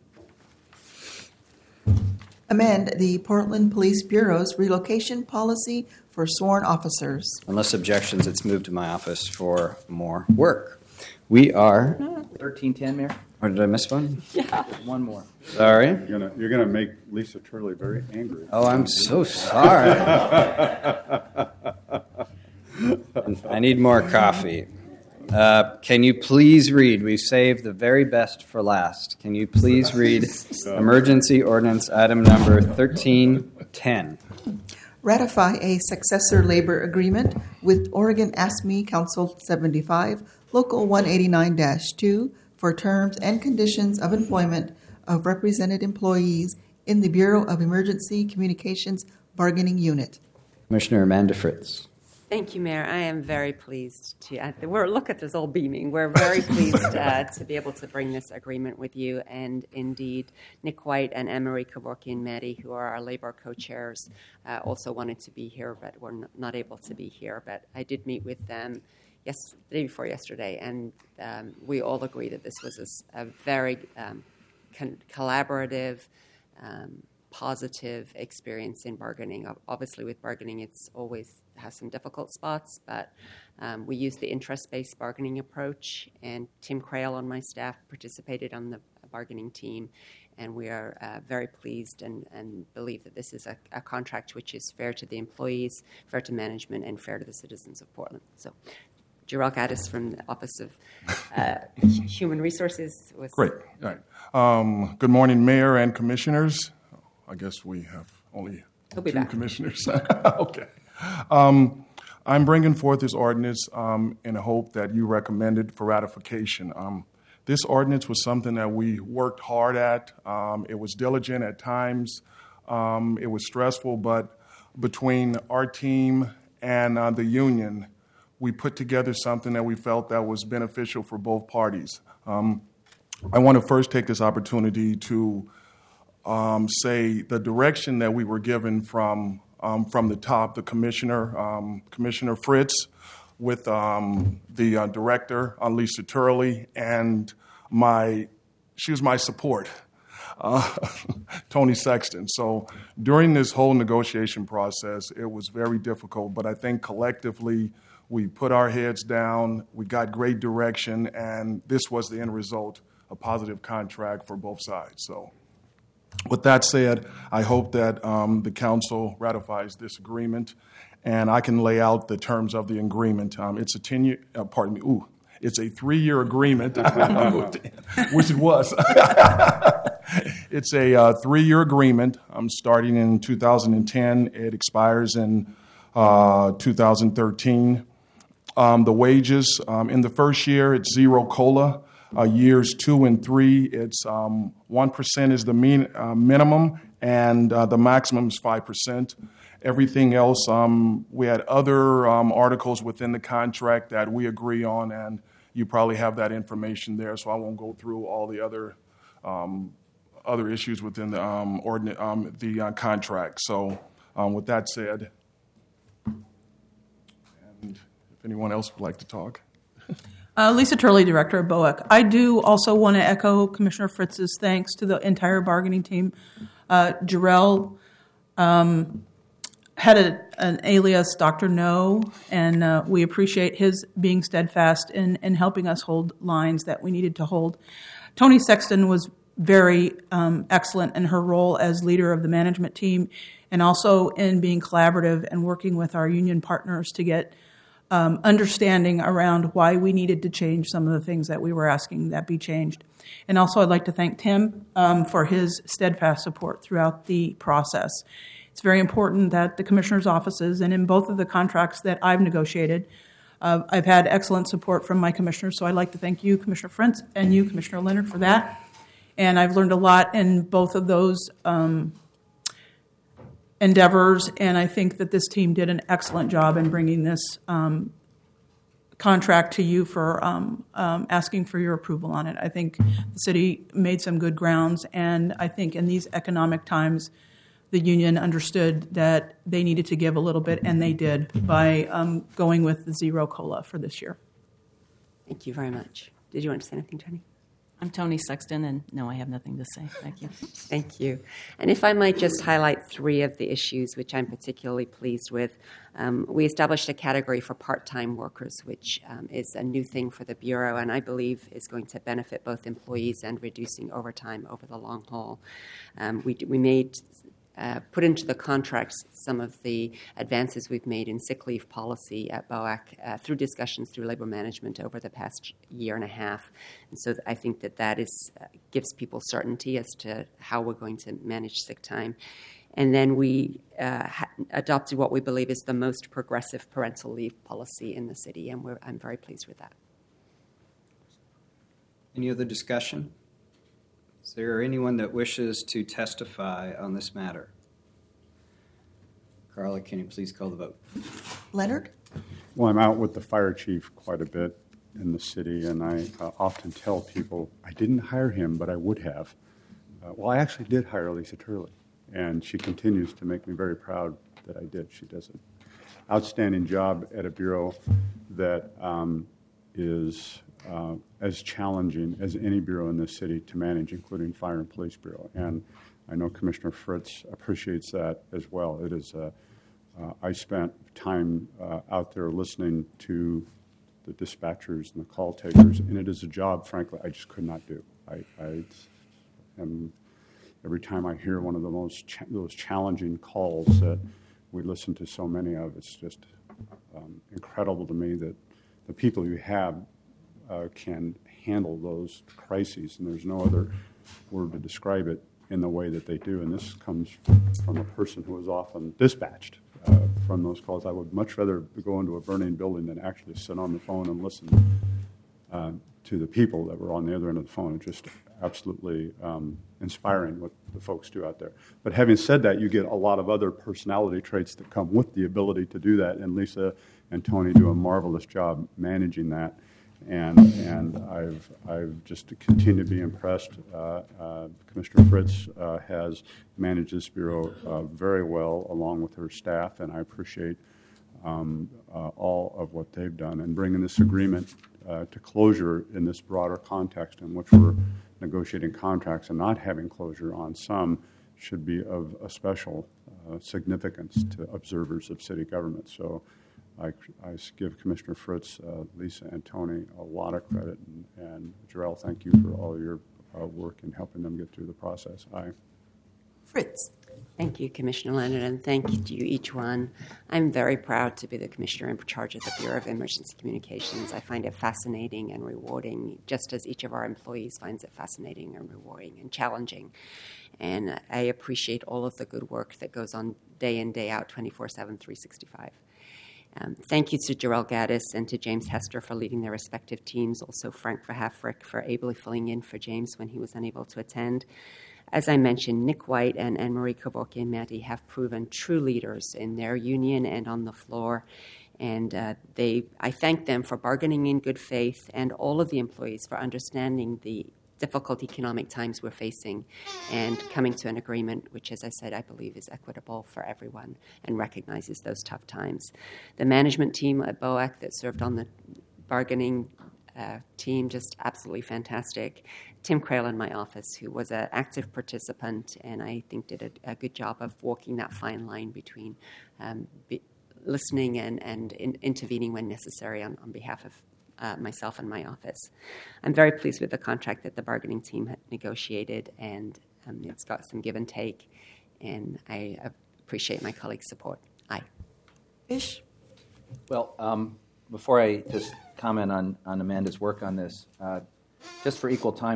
Amend the Portland Police Bureau's relocation policy for sworn officers. Unless objections, it's moved to my office for more work. We are 1310, Mayor. Or did I miss one? Yeah. One more. Sorry. You're gonna make Lisa Turley very angry. Oh, I'm so sorry. I need more coffee. Can you please read? We've saved the very best for last. Can you please read emergency ordinance item number 1310? Ratify a successor labor agreement with Oregon ASME Council 75, Local 189-2, for terms and conditions of employment of represented employees in the Bureau of Emergency Communications Bargaining Unit. Commissioner Amanda Fritz. Thank you, Mayor. I am very pleased to. Look at this all beaming. We're very pleased to be able to bring this agreement with you, and indeed, Nick White and Anne-Marie Kevorkian-Meddy, who are our labor co-chairs, also wanted to be here, but were not able to be here. But I did meet with them the day before yesterday, and we all agree that this was a very collaborative, positive experience in bargaining. Obviously, with bargaining, it's always has some difficult spots, but we use the interest-based bargaining approach, and Tim Crail on my staff participated on the bargaining team, and we are very pleased and believe that this is a contract which is fair to the employees, fair to management, and fair to the citizens of Portland. So, Jarrell Gaddis from the Office of Human Resources. Great. All right. Good morning, Mayor and Commissioners. I guess we have only two commissioners. Okay. I'm bringing forth this ordinance in the hope that you recommend it for ratification. This ordinance was something that we worked hard at. It was diligent at times. It was stressful, but between our team and the union, we put together something that we felt that was beneficial for both parties. I want to first take this opportunity to say the direction that we were given from the top, the commissioner, Commissioner Fritz, with the director, Lisa Turley, and she was my support, Tony Sexton. So during this whole negotiation process, it was very difficult, but I think collectively we put our heads down, we got great direction, and this was the end result, a positive contract for both sides. So with that said, I hope that the council ratifies this agreement, and I can lay out the terms of the agreement. It's a 10-year, it's a 3-year agreement, which it was. It's a 3-year agreement starting in 2010. It expires in 2013. The wages, in the first year, it's zero COLA. years 2 and 3, it's 1% is the minimum, and the maximum is 5%. Everything else, we had other articles within the contract that we agree on, and you probably have that information there, so I won't go through all the other issues within the contract. So with that said, and if anyone else would like to talk. Lisa Turley, Director of BOEC. I do also want to echo Commissioner Fritz's thanks to the entire bargaining team. Jarrell had an alias, Dr. No, and we appreciate his being steadfast in helping us hold lines that we needed to hold. Tony Sexton was very excellent in her role as leader of the management team, and also in being collaborative and working with our union partners to get understanding around why we needed to change some of the things that we were asking that be changed. And also I'd like to thank Tim for his steadfast support throughout the process. It's very important that the commissioner's offices, and in both of the contracts that I've negotiated, I've had excellent support from my commissioners, so I'd like to thank you, Commissioner Frentz, and you, Commissioner Leonard, for that. And I've learned a lot in both of those endeavors, and I think that this team did an excellent job in bringing this contract to you for asking for your approval on it. I think the city made some good grounds, and I think in these economic times, the union understood that they needed to give a little bit, and they did by going with the zero COLA for this year. Thank you very much. Did you want to say anything, Tony? I'm Tony Sexton, and no, I have nothing to say. Thank you. Thank you. And if I might just highlight 3 of the issues which I'm particularly pleased with. We established a category for part-time workers, which is a new thing for the Bureau, and I believe is going to benefit both employees and reducing overtime over the long haul. We made put into the contracts some of the advances we've made in sick leave policy at BOAC through discussions through labor management over the past year and a half. And so I think that gives people certainty as to how we're going to manage sick time. And then we adopted what we believe is the most progressive parental leave policy in the city, and I'm very pleased with that. Any other discussion? Is there anyone that wishes to testify on this matter? Carla, can you please call the vote? Leonard? Well, I'm out with the fire chief quite a bit in the city, and I often tell people I didn't hire him, but I would have. Well, I actually did hire Lisa Turley, and she continues to make me very proud that I did. She does an outstanding job at a bureau that is as challenging as any bureau in this city to manage, including Fire and Police Bureau. And I know Commissioner Fritz appreciates that as well. It is, I spent time out there listening to the dispatchers and the call takers, and it is a job, frankly, I just could not do. I am, every time I hear one of those challenging calls that we listen to so many of, it's just incredible to me that the people you have can handle those crises, and there's no other word to describe it in the way that they do. And this comes from a person who is often dispatched from those calls. I would much rather go into a burning building than actually sit on the phone and listen to the people that were on the other end of the phone. It's just absolutely inspiring what the folks do out there. But having said that, you get a lot of other personality traits that come with the ability to do that, and Lisa and Tony do a marvelous job managing that. And I've just continued to be impressed. Commissioner Fritz has managed this bureau very well, along with her staff, and I appreciate all of what they've done. And bringing this agreement to closure in this broader context in which we're negotiating contracts and not having closure on some should be of a special significance to observers of city government. So I give Commissioner Fritz, Lisa, and Tony a lot of credit, and Jarrell, thank you for all your work in helping them get through the process. Fritz. Thank you, Commissioner Leonard, and thank you each one. I'm very proud to be the commissioner in charge of the Bureau of Emergency Communications. I find it fascinating and rewarding, just as each of our employees finds it fascinating and rewarding and challenging. And I appreciate all of the good work that goes on day in, day out, 24/7, 365. Thank you to Jarrell Gaddis and to James Hester for leading their respective teams, also Frank Verhafrick for ably filling in for James when he was unable to attend. As I mentioned, Nick White and Anne-Marie Kevorkian-Matti have proven true leaders in their union and on the floor. And I thank them for bargaining in good faith, and all of the employees for understanding the difficult economic times we're facing and coming to an agreement which, as I said, I believe is equitable for everyone and recognizes those tough times. The management team at BOAC that served on the bargaining team, just absolutely fantastic. Tim Crail in my office, who was an active participant and I think did a good job of walking that fine line between listening and intervening when necessary on behalf of myself and my office. I'm very pleased with the contract that the bargaining team had negotiated, and it's got some give and take, and I appreciate my colleagues' support. Aye. Fish? Well, before I just comment on Amanda's work on this, just for equal time